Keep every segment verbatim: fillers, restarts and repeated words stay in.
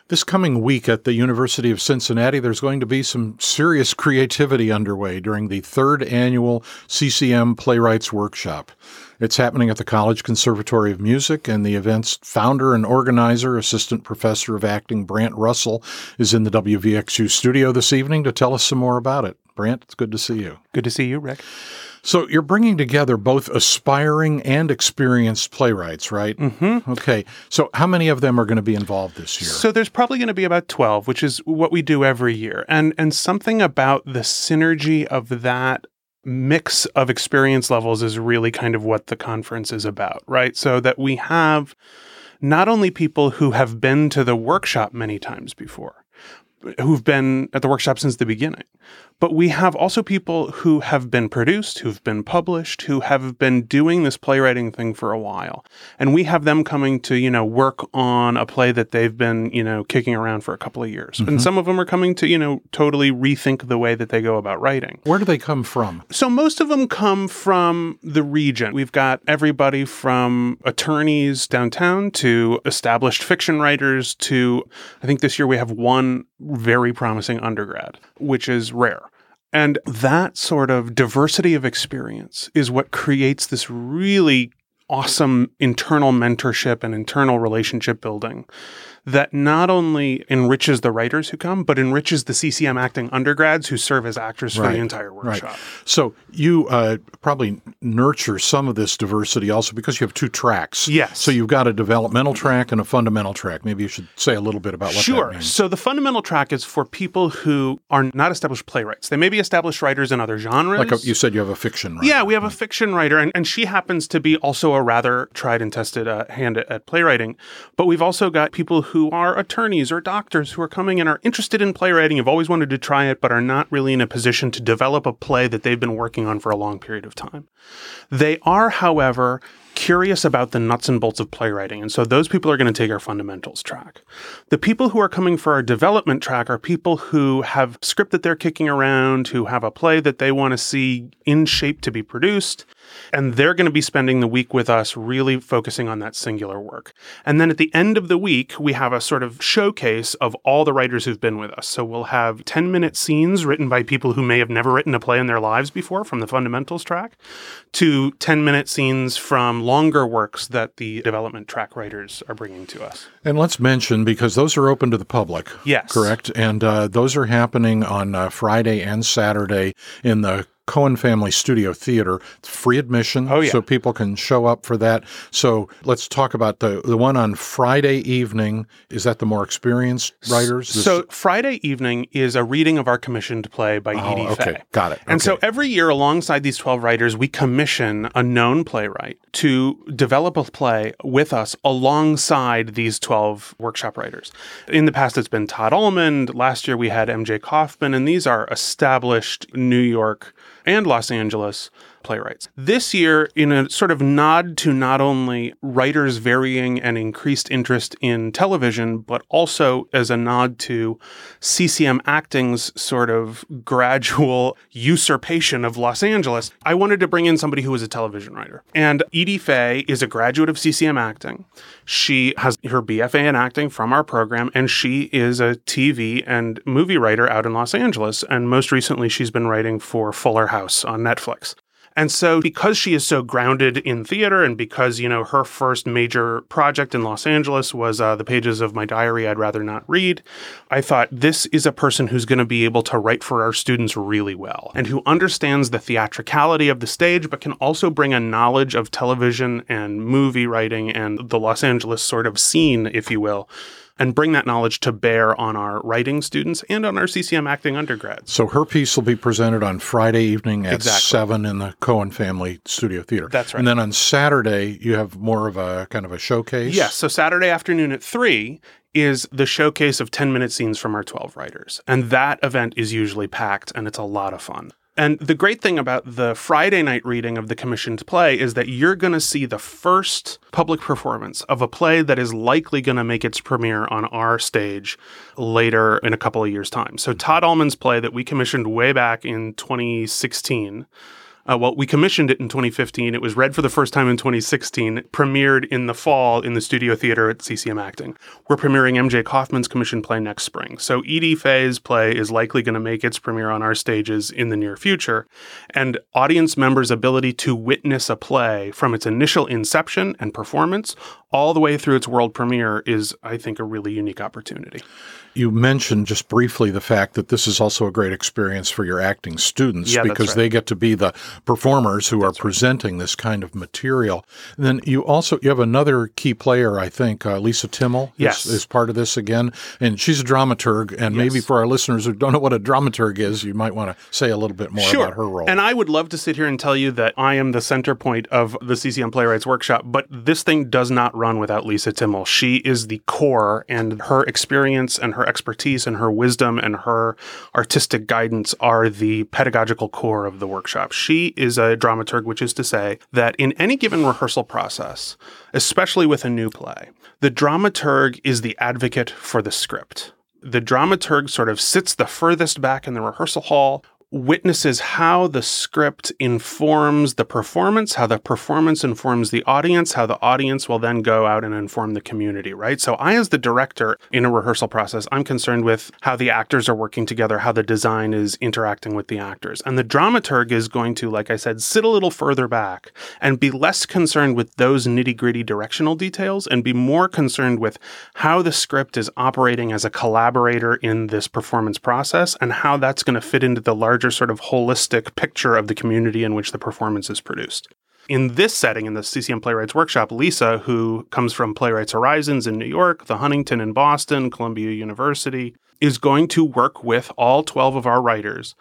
This coming week at the University of Cincinnati, there's going to be some serious creativity underway during the third annual C C M Playwrights Workshop. It's happening at the College Conservatory of Music, and the event's founder and organizer, Assistant Professor of Acting Brant Russell, is in the W V X U studio this evening to tell us some more about it. Brant, it's good to see you. Good to see you, Rick. So you're bringing together both aspiring and experienced playwrights, right? Mm-hmm. Okay. So how many of them are going to be involved this year? So there's probably going to be about twelve, which is what we do every year. And and something about the synergy of that mix of experience levels is really kind of what the conference is about, right? So that we have not only people who have been to the workshop many times before, who've been at the workshop since the beginning, but we have also people who have been produced, who've been published, who have been doing this playwriting thing for a while. And we have them coming to, you know, work on a play that they've been, you know, kicking around for a couple of years. Mm-hmm. And some of them are coming to, you know, totally rethink the way that they go about writing. Where do they come from? So most of them come from the region. We've got everybody from attorneys downtown to established fiction writers to, I think this year we have one very promising undergrad, which is rare. And that sort of diversity of experience is what creates this really awesome internal mentorship and internal relationship building that not only enriches the writers who come, but enriches the C C M acting undergrads who serve as actors for right, the entire workshop. Right. So you uh, probably nurture some of this diversity also because you have two tracks. Yes. So you've got a developmental track and a fundamental track. Maybe you should say a little bit about what sure. that means. So the fundamental track is for people who are not established playwrights. They may be established writers in other genres. Like a, you said you have a fiction writer. Yeah, we have a fiction writer, and, and she happens to be also a rather tried and tested uh, hand at, at playwriting. But we've also got people who are attorneys or doctors who are coming and are interested in playwriting, have always wanted to try it, but are not really in a position to develop a play that they've been working on for a long period of time. They are, however, curious about the nuts and bolts of playwriting. And so those people are going to take our fundamentals track. The people who are coming for our development track are people who have script that they're kicking around, who have a play that they want to see in shape to be produced. And they're going to be spending the week with us really focusing on that singular work. And then at the end of the week, we have a sort of showcase of all the writers who've been with us. So we'll have ten-minute scenes written by people who may have never written a play in their lives before from the fundamentals track to ten-minute scenes from longer works that the development track writers are bringing to us. And let's mention, because those are open to the public, yes, correct? And uh, those are happening on uh, Friday and Saturday in the Cohen Family Studio Theater. It's free admission, oh, yeah. so people can show up for that. So let's talk about the the one on Friday evening. Is that the more experienced writers? This... So Friday evening is a reading of our commissioned play by oh, Edie okay. Fay. Got it. And okay. so every year alongside these twelve writers, we commission a known playwright to develop a play with us alongside these twelve workshop writers. In the past, it's been Todd Almond. Last year, we had M J Kaufman, and these are established New York and Los Angeles playwrights. This year, in a sort of nod to not only writers' varying and increased interest in television, but also as a nod to C C M acting's sort of gradual usurpation of Los Angeles, I wanted to bring in somebody who was a television writer. And Edie Fay is a graduate of C C M acting. She has her B F A in acting from our program, and she is a T V and movie writer out in Los Angeles. And most recently, she's been writing for Fuller House on Netflix. And so because she is so grounded in theater and because, you know, her first major project in Los Angeles was uh, the pages of my diary I'd rather not read, I thought this is a person who's going to be able to write for our students really well and who understands the theatricality of the stage, but can also bring a knowledge of television and movie writing and the Los Angeles sort of scene, if you will, and bring that knowledge to bear on our writing students and on our C C M acting undergrads. So her piece will be presented on Friday evening at exactly. seven in the Cohen Family Studio Theater. That's right. And then on Saturday, you have more of a kind of a showcase? Yes. So Saturday afternoon at three is the showcase of ten-minute scenes from our twelve writers. And that event is usually packed, and it's a lot of fun. And the great thing about the Friday night reading of the commissioned play is that you're going to see the first public performance of a play that is likely going to make its premiere on our stage later in a couple of years' time. So Todd Almond's play that we commissioned way back in twenty sixteen Uh, well, we commissioned it in twenty fifteen. It was read for the first time in twenty sixteen, premiered in the fall in the Studio Theater at C C M Acting. We're premiering M J Kaufman's commissioned play next spring. So Edie Fay's play is likely going to make its premiere on our stages in the near future. And audience members' ability to witness a play from its initial inception and performance all the way through its world premiere is, I think, a really unique opportunity. You mentioned just briefly the fact that this is also a great experience for your acting students yeah, because right. they get to be the performers who that's are presenting right. this kind of material. And then you also you have another key player, I think, uh, Lisa Timmel yes. is, is part of this again. And she's a dramaturg. And yes. maybe for our listeners who don't know what a dramaturg is, you might want to say a little bit more sure. about her role. And I would love to sit here and tell you that I am the center point of the C C M Playwrights Workshop, but this thing does not run without Lisa Timmel. She is the core, and her experience and her expertise and her wisdom and her artistic guidance are the pedagogical core of the workshop. She is a dramaturg, which is to say that in any given rehearsal process, especially with a new play, the dramaturg is the advocate for the script. The dramaturg sort of sits the furthest back in the rehearsal hall, witnesses how the script informs the performance, how the performance informs the audience, how the audience will then go out and inform the community, right? So I, as the director in a rehearsal process, I'm concerned with how the actors are working together, how the design is interacting with the actors. And the dramaturg is going to, like I said, sit a little further back and be less concerned with those nitty-gritty directional details and be more concerned with how the script is operating as a collaborator in this performance process and how that's going to fit into the larger sort of holistic picture of the community in which the performance is produced. In this setting, in the C C M Playwrights Workshop, Lisa, who comes from Playwrights Horizons in New York, the Huntington in Boston, Columbia University, is going to work with all twelve of our writers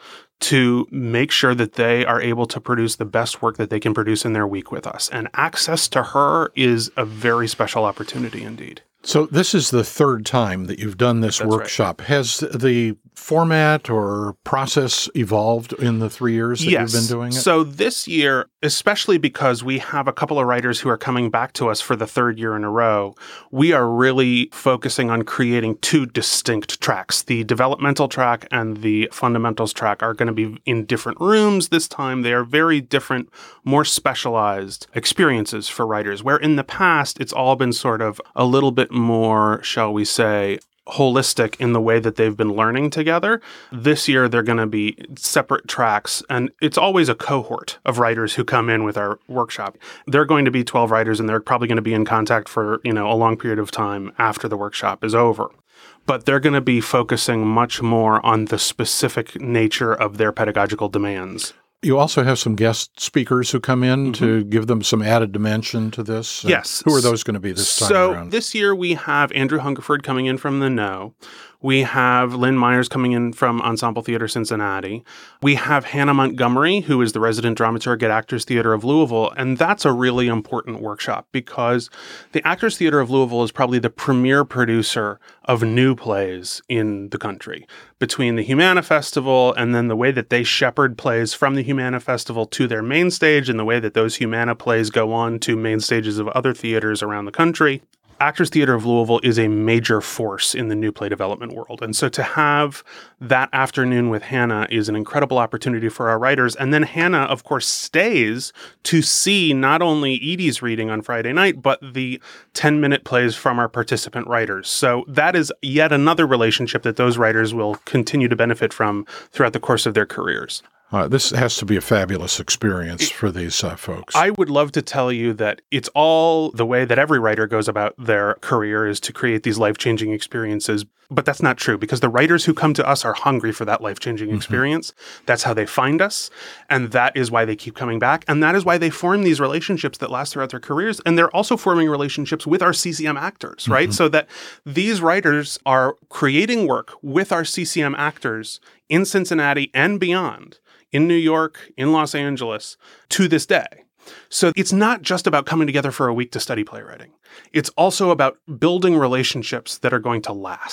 to make sure that they are able to produce the best work that they can produce in their week with us. And access to her is a very special opportunity indeed. So this is the third time that you've done this That's workshop. Right. Has the format or process evolved in the three years that yes. you've been doing it? So this year, especially because we have a couple of writers who are coming back to us for the third year in a row, we are really focusing on creating two distinct tracks. The developmental track and the fundamentals track are going to be in different rooms this time. They are very different, more specialized experiences for writers, where in the past, it's all been sort of a little bit more, shall we say, holistic in the way that they've been learning together. This year, they're going to be separate tracks, and it's always a cohort of writers who come in with our workshop. They're going to be twelve writers, and they're probably going to be in contact for, you know, a long period of time after the workshop is over. But they're going to be focusing much more on the specific nature of their pedagogical demands. You also have some guest speakers who come in mm-hmm. to give them some added dimension to this. Yes. Uh, who are those going to be this time so around? So this year we have Andrew Hungerford coming in from The No. We have Lynn Myers coming in from Ensemble Theater Cincinnati. We have Hannah Montgomery, who is the resident dramaturg at Actors Theater of Louisville. And that's a really important workshop because the Actors Theater of Louisville is probably the premier producer of new plays in the country. Between the Humana Festival and then the way that they shepherd plays from the Humana Festival to their main stage and the way that those Humana plays go on to main stages of other theaters around the country, Actors Theater of Louisville is a major force in the new play development world. And so to have that afternoon with Hannah is an incredible opportunity for our writers. And then Hannah, of course, stays to see not only Edie's reading on Friday night, but the ten-minute plays from our participant writers. So that is yet another relationship that those writers will continue to benefit from throughout the course of their careers. Uh, this has to be a fabulous experience for these uh, folks. I would love to tell you that it's all the way that every writer goes about their career is to create these life-changing experiences. But that's not true because the writers who come to us are hungry for that life-changing mm-hmm. experience. That's how they find us. And that is why they keep coming back. And that is why they form these relationships that last throughout their careers. And they're also forming relationships with our C C M actors, right? Mm-hmm. So that these writers are creating work with our C C M actors in Cincinnati and beyond, in New York, in Los Angeles, to this day. So it's not just about coming together for a week to study playwriting. It's also about building relationships that are going to last.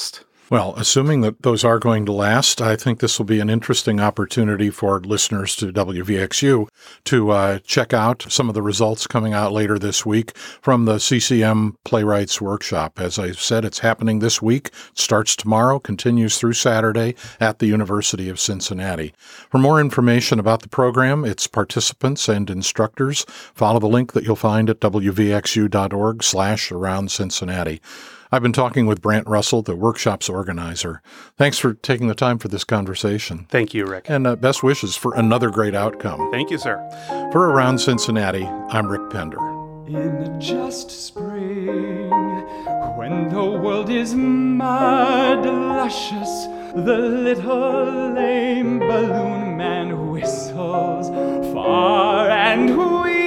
Well, assuming that those are going to last, I think this will be an interesting opportunity for listeners to W V X U to uh, check out some of the results coming out later this week from the C C M Playwrights Workshop. As I said, it's happening this week. It starts tomorrow, continues through Saturday at the University of Cincinnati. For more information about the program, its participants, and instructors, follow the link that you'll find at w v x u dot org slash around Cincinnati. I've been talking with Brant Russell, the workshop's organizer. Thanks for taking the time for this conversation. Thank you, Rick. And uh, best wishes for another great outcome. Thank you, sir. For Around Cincinnati, I'm Rick Pender. In a just spring, when the world is mud luscious, the little lame balloon man whistles far and wee.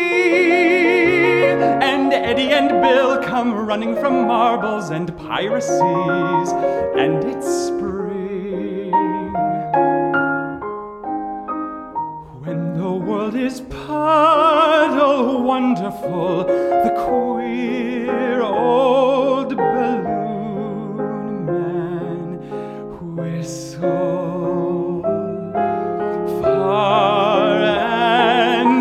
And Eddie and Bill come running from marbles and piracies, and it's spring. When the world is puddle wonderful, the queer old balloon man whistles far and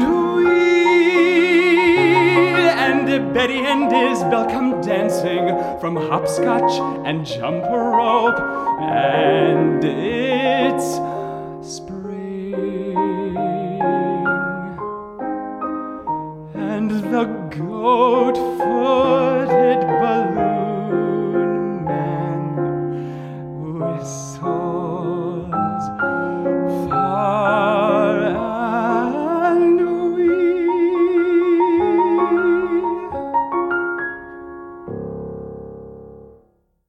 wee. And Betty and Isabel come dancing from hopscotch and jump rope, and it's spring. And the ghost